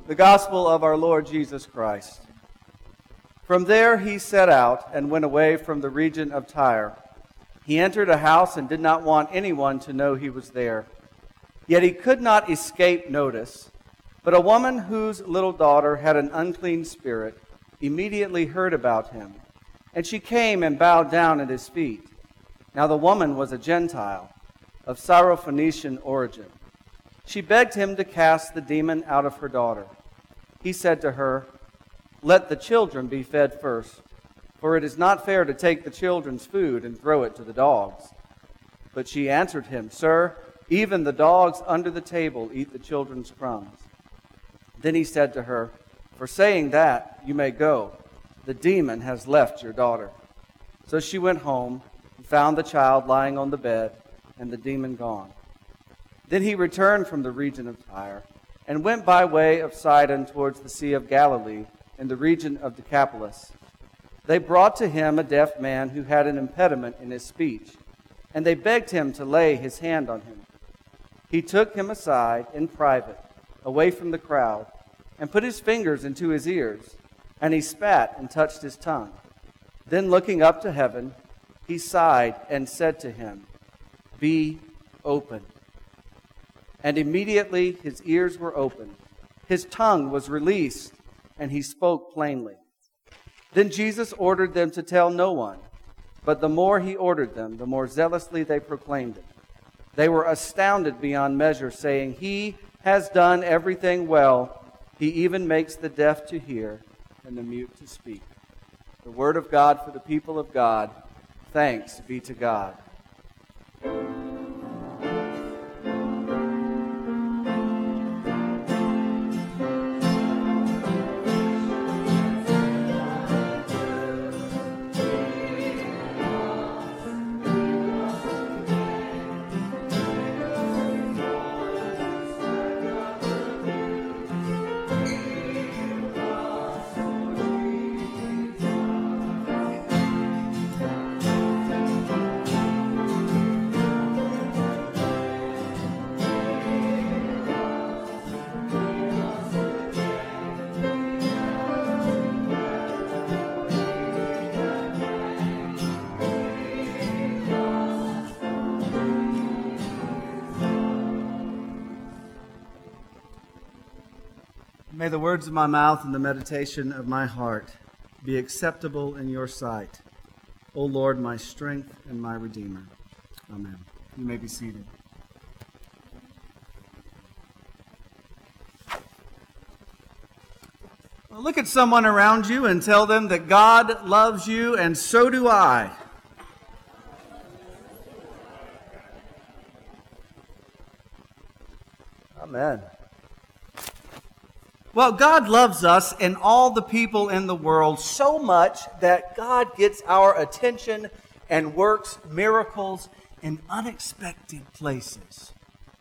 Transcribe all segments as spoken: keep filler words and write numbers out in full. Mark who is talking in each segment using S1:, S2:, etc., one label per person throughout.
S1: The Gospel of our Lord Jesus Christ. From there he set out and went away from the region of Tyre. He entered a house and did not want anyone to know he was there. Yet he could not escape notice. But a woman whose little daughter had an unclean spirit immediately heard about him, and she came and bowed down at his feet. Now the woman was a Gentile, of Syrophoenician origin. She begged him to cast the demon out of her daughter. He said to her, "Let the children be fed first, for it is not fair to take the children's food and throw it to the dogs." But she answered him, "Sir, even the dogs under the table eat the children's crumbs." Then he said to her, "For saying that, you may go. The demon has left your daughter." So she went home and found the child lying on the bed and the demon gone. Then he returned from the region of Tyre and went by way of Sidon towards the Sea of Galilee in the region of Decapolis. They brought to him a deaf man who had an impediment in his speech, and they begged him to lay his hand on him. He took him aside in private, away from the crowd, and put his fingers into his ears, and he spat and touched his tongue. Then looking up to heaven, he sighed and said to him, "Be open." And immediately his ears were opened, his tongue was released, and he spoke plainly. Then Jesus ordered them to tell no one, but the more he ordered them, the more zealously they proclaimed it. They were astounded beyond measure, saying, "He has done everything well. He even makes the deaf to hear and the mute to speak." The word of God for the people of God. Thanks be to God. May the words of my mouth and the meditation of my heart be acceptable in your sight, O Lord, my strength and my Redeemer. Amen. You may be seated. Well, look at someone around you and tell them that God loves you, and so do I. Amen. Well, God loves us and all the people in the world so much that God gets our attention and works miracles in unexpected places.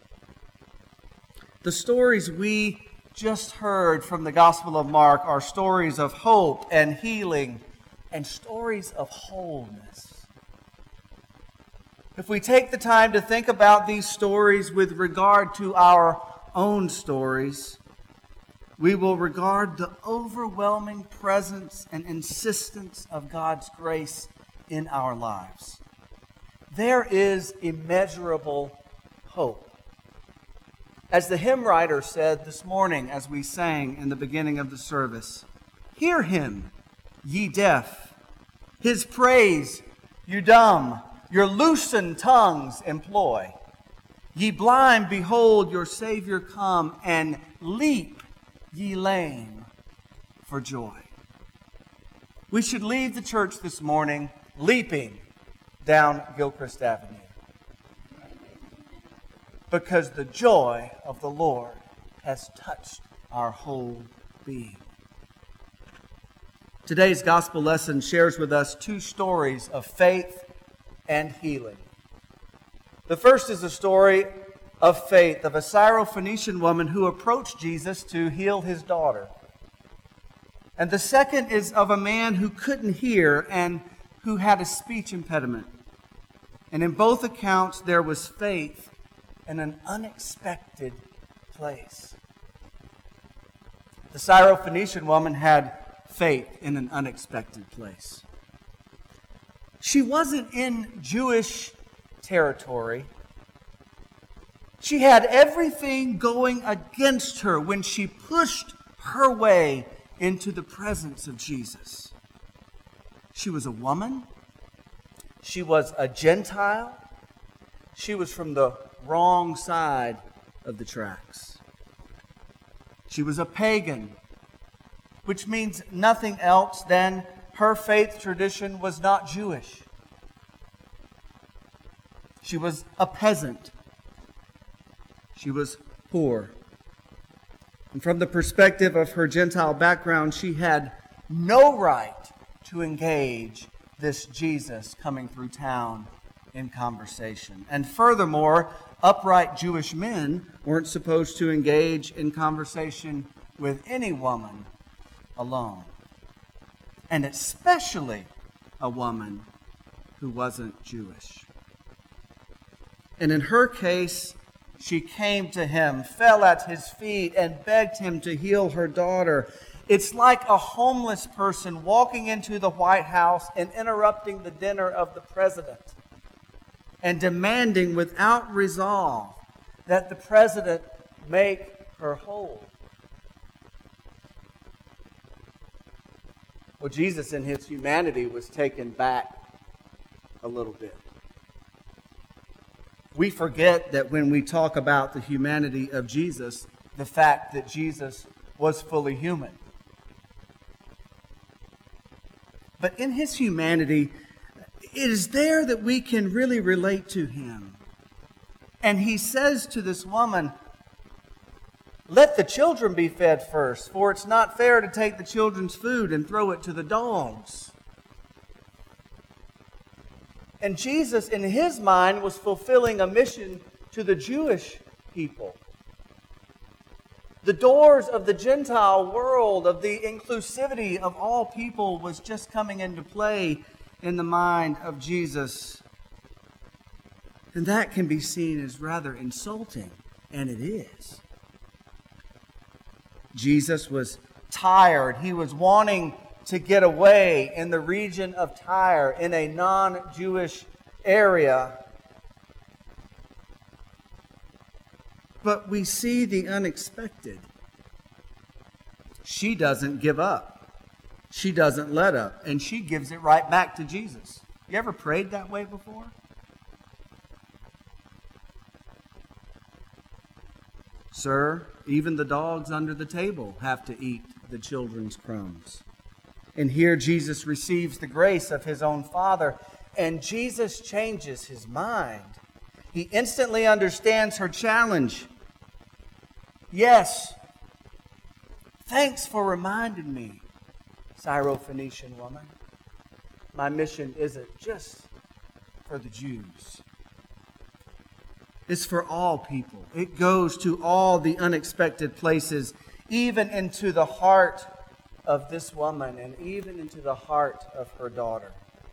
S1: The stories we just heard from the Gospel of Mark are stories of hope and healing and stories of wholeness. If we take the time to think about these stories with regard to our own stories, we will regard the overwhelming presence and insistence of God's grace in our lives. There is immeasurable hope. As the hymn writer said this morning as we sang in the beginning of the service, "Hear him, ye deaf, his praise, you dumb, your loosened tongues employ. Ye blind, behold your Savior come, and leap, ye lame, for joy." We should leave the church this morning leaping down Gilchrist Avenue, because the joy of the Lord has touched our whole being. Today's gospel lesson shares with us two stories of faith and healing. The first is a story of faith of a Syrophoenician woman who approached Jesus to heal his daughter. And the second is of a man who couldn't hear and who had a speech impediment. And in both accounts, there was faith in an unexpected place. The Syrophoenician woman had faith in an unexpected place. She wasn't in Jewish territory. She had everything going against her when she pushed her way into the presence of Jesus. She was a woman. She was a Gentile. She was from the wrong side of the tracks. She was a pagan, which means nothing else than her faith tradition was not Jewish. She was a peasant. She was poor. And from the perspective of her Gentile background, she had no right to engage this Jesus coming through town in conversation. And furthermore, upright Jewish men weren't supposed to engage in conversation with any woman alone. And especially a woman who wasn't Jewish. And in her case, she came to him, fell at his feet, and begged him to heal her daughter. It's like a homeless person walking into the White House and interrupting the dinner of the president and demanding without resolve that the president make her whole. Well, Jesus in his humanity was taken back a little bit. We forget that when we talk about the humanity of Jesus, the fact that Jesus was fully human. But in his humanity, it is there that we can really relate to him. And he says to this woman, "Let the children be fed first, for it's not fair to take the children's food and throw it to the dogs." And Jesus, in his mind, was fulfilling a mission to the Jewish people. The doors of the Gentile world, of the inclusivity of all people, was just coming into play in the mind of Jesus. And that can be seen as rather insulting, and it is. Jesus was tired. He was wanting to get away in the region of Tyre, in a non-Jewish area. But we see the unexpected. She doesn't give up. She doesn't let up. And she gives it right back to Jesus. You ever prayed that way before? Sir, even the dogs under the table have to eat the children's crumbs. And here Jesus receives the grace of his own Father, and Jesus changes his mind. He instantly understands her challenge. Yes, thanks for reminding me, Syrophoenician woman. My mission isn't just for the Jews. It's for all people. It goes to all the unexpected places, even into the heart of this woman and even into the heart of her daughter.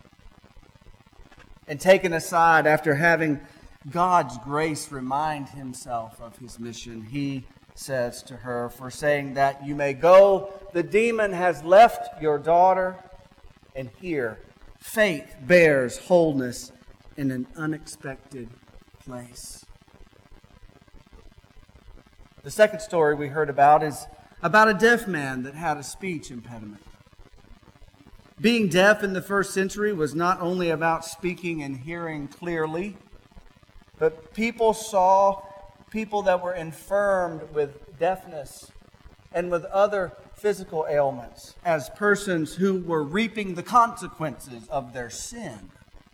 S1: And taken aside, after having God's grace remind himself of his mission, he says to her, "For saying that you may go, the demon has left your daughter." And here, faith bears wholeness in an unexpected place. The second story we heard about is about a deaf man that had a speech impediment. Being deaf in the first century was not only about speaking and hearing clearly, but people saw people that were infirmed with deafness and with other physical ailments as persons who were reaping the consequences of their sin.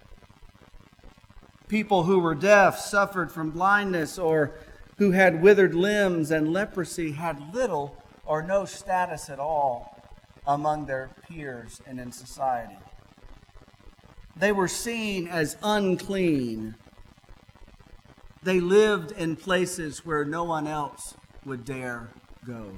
S1: People who were deaf suffered from blindness, or who had withered limbs and leprosy had little or no status at all among their peers and in society. They were seen as unclean. They lived in places where no one else would dare go.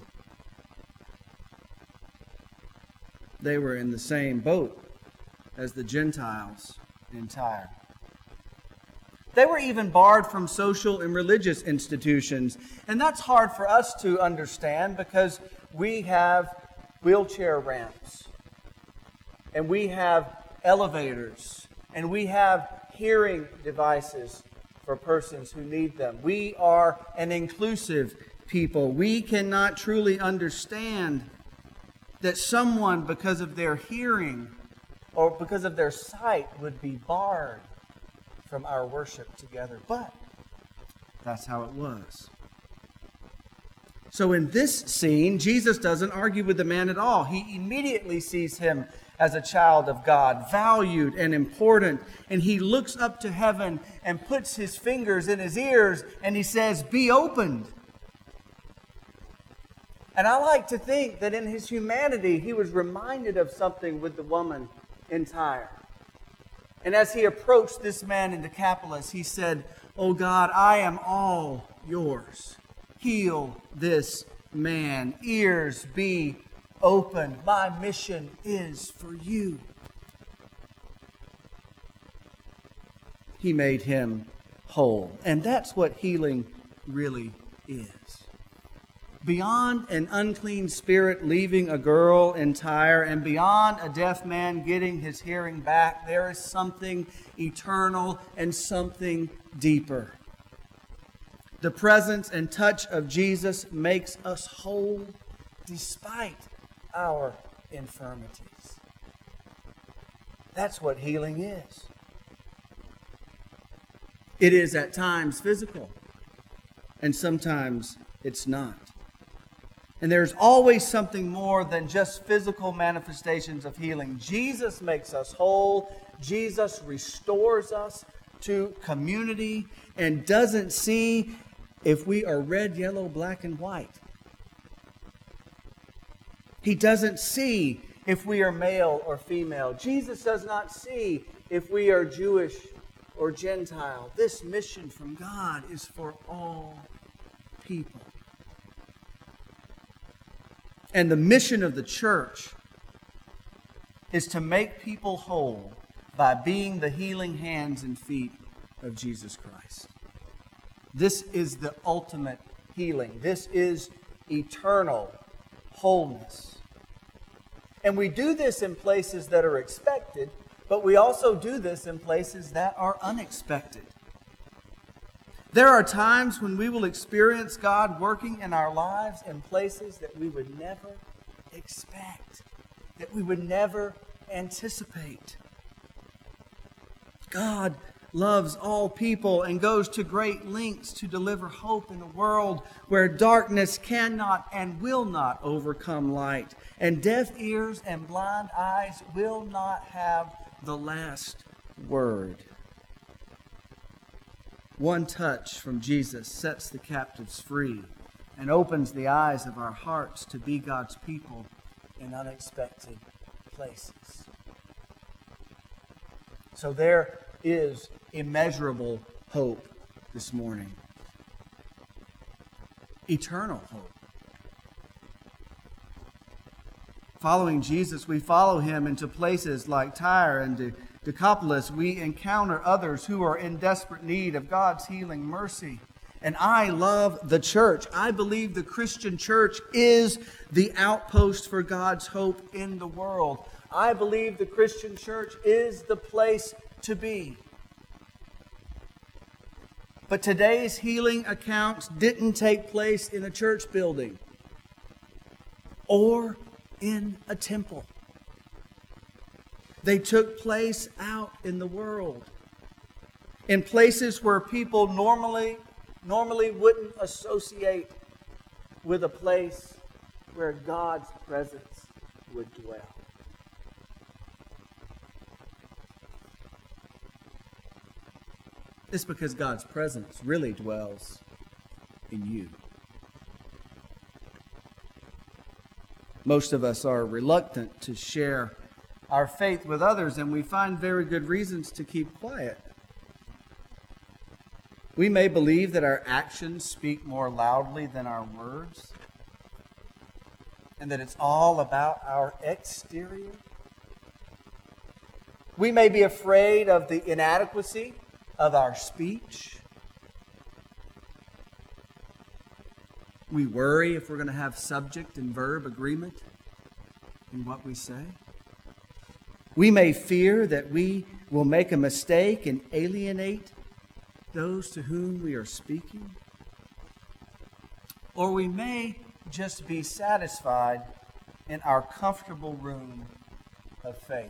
S1: They were in the same boat as the Gentiles in Tyre. They were even barred from social and religious institutions. And that's hard for us to understand because we have wheelchair ramps, and we have elevators, and we have hearing devices for persons who need them. We are an inclusive people. We cannot truly understand that someone, because of their hearing or because of their sight, would be barred from our worship together. But that's how it was. So in this scene, Jesus doesn't argue with the man at all. He immediately sees him as a child of God, valued and important. And he looks up to heaven and puts his fingers in his ears and he says, "Be opened." And I like to think that in his humanity, he was reminded of something with the woman in Tyre. And as he approached this man in Decapolis, he said, "Oh God, I am all yours. Heal this man. Ears be opened. My mission is for you." He made him whole. And that's what healing really is. Beyond an unclean spirit leaving a girl in Tyre, and beyond a deaf man getting his hearing back, there is something eternal and something deeper. The presence and touch of Jesus makes us whole despite our infirmities. That's what healing is. It is at times physical, and sometimes it's not. And there's always something more than just physical manifestations of healing. Jesus makes us whole. Jesus restores us to community and doesn't see if we are red, yellow, black, and white. He doesn't see if we are male or female. Jesus does not see if we are Jewish or Gentile. This mission from God is for all people. And the mission of the church is to make people whole by being the healing hands and feet of Jesus Christ. This is the ultimate healing. This is eternal wholeness. And we do this in places that are expected, but we also do this in places that are unexpected. There are times when we will experience God working in our lives in places that we would never expect, that we would never anticipate. God loves all people and goes to great lengths to deliver hope in a world where darkness cannot and will not overcome light, and deaf ears and blind eyes will not have the last word. One touch from Jesus sets the captives free and opens the eyes of our hearts to be God's people in unexpected places. So there is immeasurable hope this morning. Eternal hope. Following Jesus, we follow him into places like Tyre and De- Decapolis. We encounter others who are in desperate need of God's healing mercy. And I love the church. I believe the Christian church is the outpost for God's hope in the world. I believe the Christian church is the place to be. But today's healing accounts didn't take place in a church building or in a temple. They took place out in the world, in places where people normally, normally wouldn't associate with a place where God's presence would dwell. It's because God's presence really dwells in you. Most of us are reluctant to share our faith with others, and we find very good reasons to keep quiet. We may believe that our actions speak more loudly than our words, and that it's all about our exterior. We may be afraid of the inadequacy of our speech. We worry if we're going to have subject and verb agreement in what we say. We may fear that we will make a mistake and alienate those to whom we are speaking. Or we may just be satisfied in our comfortable room of faith.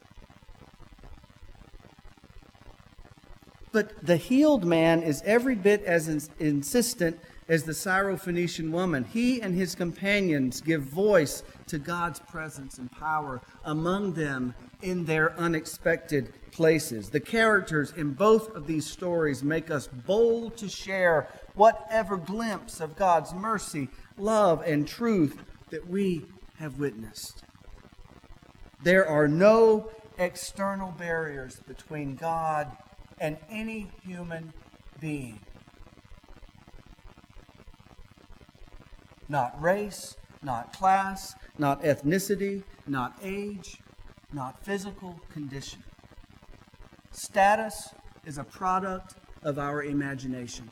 S1: But the healed man is every bit as ins- insistent as the Syrophoenician woman. He and his companions give voice to God's presence and power among them in their unexpected places. The characters in both of these stories make us bold to share whatever glimpse of God's mercy, love, and truth that we have witnessed. There are no external barriers between God and any human being. Not race, not class, not ethnicity, not age, not physical condition. Status is a product of our imagination.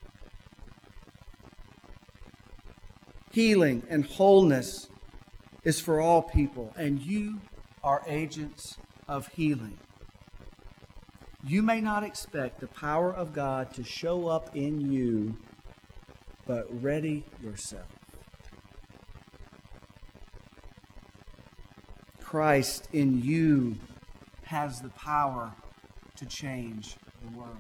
S1: Healing and wholeness is for all people, and you are agents of healing. You may not expect the power of God to show up in you, but ready yourself. Christ in you has the power to change the world.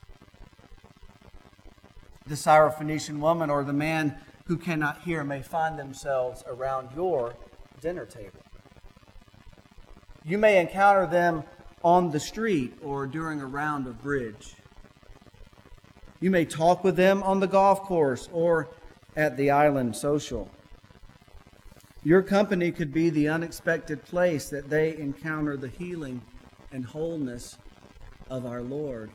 S1: The Syrophoenician woman or the man who cannot hear may find themselves around your dinner table. You may encounter them on the street or during a round of bridge. You may talk with them on the golf course or at the island social. Your company could be the unexpected place that they encounter the healing and wholeness of our Lord.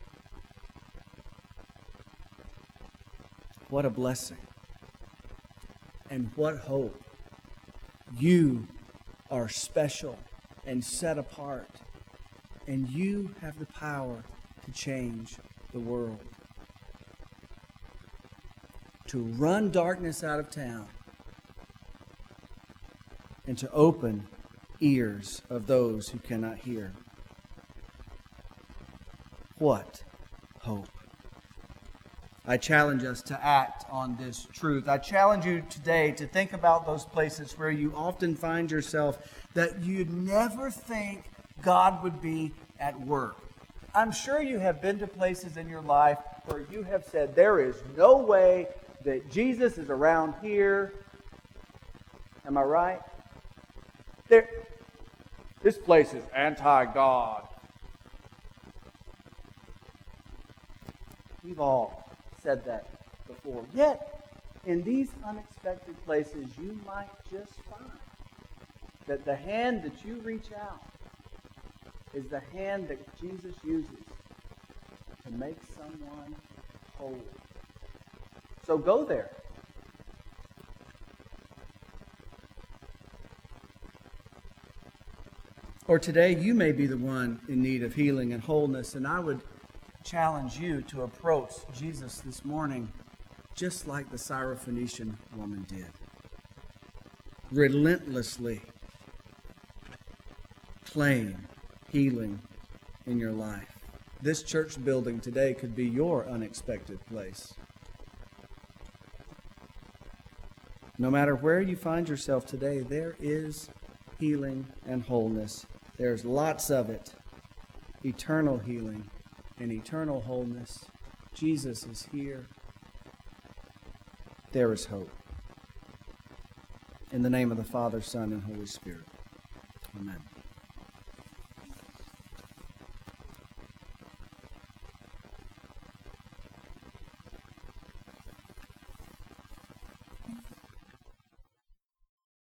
S1: What a blessing. And what hope. You are special and set apart. And you have the power to change the world. To run darkness out of town. And to open ears of those who cannot hear. What hope. I challenge us to act on this truth. I challenge you today to think about those places where you often find yourself that you'd never think God would be at work. I'm sure you have been to places in your life where you have said, there is no way that Jesus is around here. Am I right? There, this place is anti-God. We've all said that before. Yet, in these unexpected places, you might just find that the hand that you reach out is the hand that Jesus uses to make someone whole. So go there. Or today, you may be the one in need of healing and wholeness, and I would challenge you to approach Jesus this morning just like the Syrophoenician woman did. Relentlessly claim healing in your life. This church building today could be your unexpected place. No matter where you find yourself today, there is healing and wholeness. There's lots of it. Eternal healing and eternal wholeness. Jesus is here. There is hope. In the name of the Father, Son, and Holy Spirit. Amen.